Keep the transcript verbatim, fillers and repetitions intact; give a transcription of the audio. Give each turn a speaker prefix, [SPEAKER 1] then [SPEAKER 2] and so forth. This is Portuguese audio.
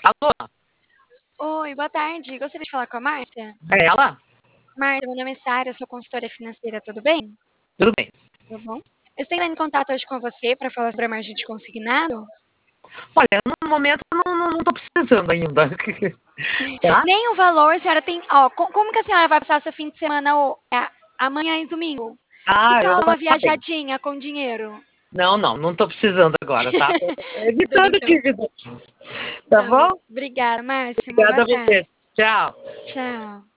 [SPEAKER 1] Alô?
[SPEAKER 2] Oi, boa tarde. Gostaria de falar com a Márcia?
[SPEAKER 1] É ela?
[SPEAKER 2] Márcia, meu nome é Sara, sou consultora financeira, tudo bem?
[SPEAKER 1] Tudo bem.
[SPEAKER 2] Tudo bom? Eu estou entrando em contato hoje com você para falar sobre a margem de consignado.
[SPEAKER 1] Olha, no momento eu não, não, não tô precisando ainda. Tá?
[SPEAKER 2] Nem o valor, a senhora tem. Ó, co- como que a senhora vai passar seu fim de semana o- é, amanhã e domingo? Que
[SPEAKER 1] Ah, eu
[SPEAKER 2] tal
[SPEAKER 1] vou
[SPEAKER 2] uma
[SPEAKER 1] passar bem.
[SPEAKER 2] viajadinha com dinheiro?
[SPEAKER 1] Não, não, não tô precisando agora, tá? Tô
[SPEAKER 2] Tudo bem,
[SPEAKER 1] evitando
[SPEAKER 2] então.
[SPEAKER 1] dívida. Tá
[SPEAKER 2] Tá bom.
[SPEAKER 1] bom?
[SPEAKER 2] Obrigada, Márcia. Uma boa
[SPEAKER 1] Obrigada a
[SPEAKER 2] tarde.
[SPEAKER 1] você. Tchau.
[SPEAKER 2] Tchau.